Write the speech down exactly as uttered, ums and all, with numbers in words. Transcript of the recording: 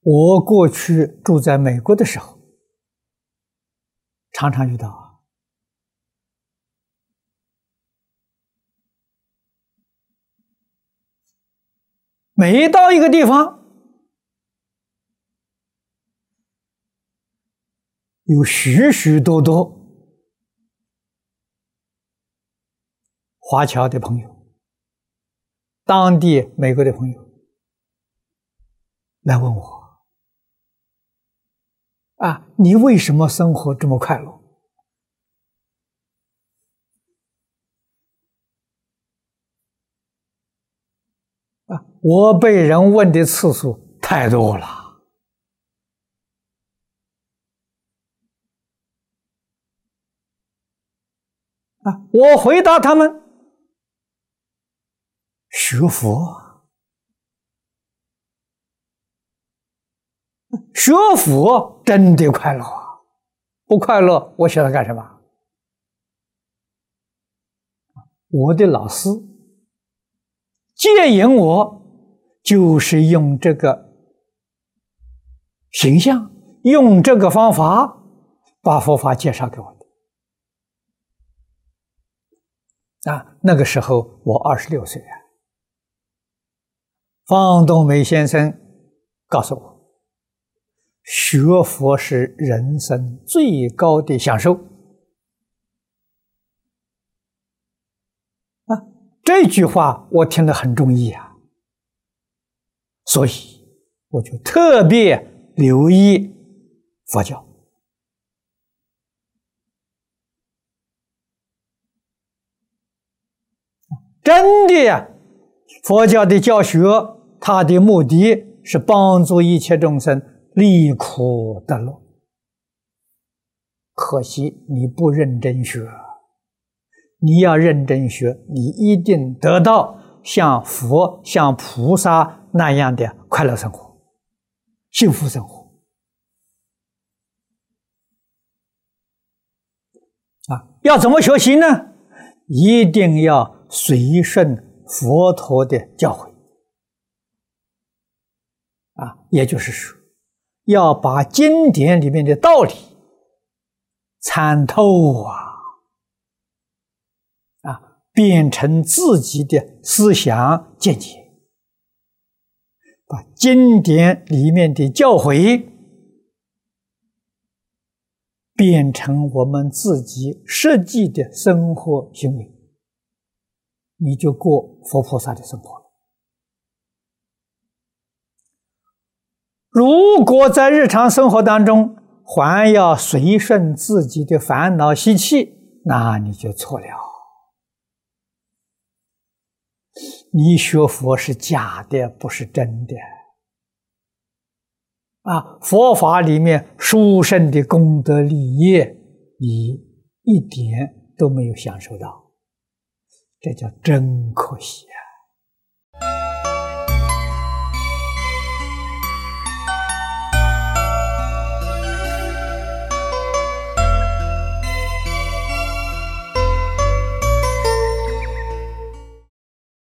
我过去住在美国的时候，常常遇到啊，每到一个地方，有许许多多华侨的朋友，当地美国的朋友来问我。啊，你为什么生活这么快乐？啊，我被人问的次数太多了。啊，我回答他们：学佛。学佛真的快乐啊！不快乐，我学它干什么？我的老师接引我，就是用这个形象，用这个方法，把佛法介绍给我的。啊，那个时候我二十六岁啊。方东美先生告诉我，学佛是人生最高的享受啊！这句话我听得很中意啊，所以我就特别留意佛教。真的呀，佛教的教学，它的目的是帮助一切众生离苦得乐。可惜你不认真学，你要认真学，你一定得到像佛、像菩萨那样的快乐生活、幸福生活。啊，要怎么学习呢？一定要随顺佛陀的教诲。啊，也就是说，要把经典里面的道理参透啊，啊，变成自己的思想见解，把经典里面的教诲变成我们自己实际的生活行为，你就过佛菩萨的生活了。如果在日常生活当中还要随顺自己的烦恼习气，那你就错了。你学佛是假的，不是真的。啊，佛法里面殊胜的功德利益，你一点都没有享受到，这叫真可惜。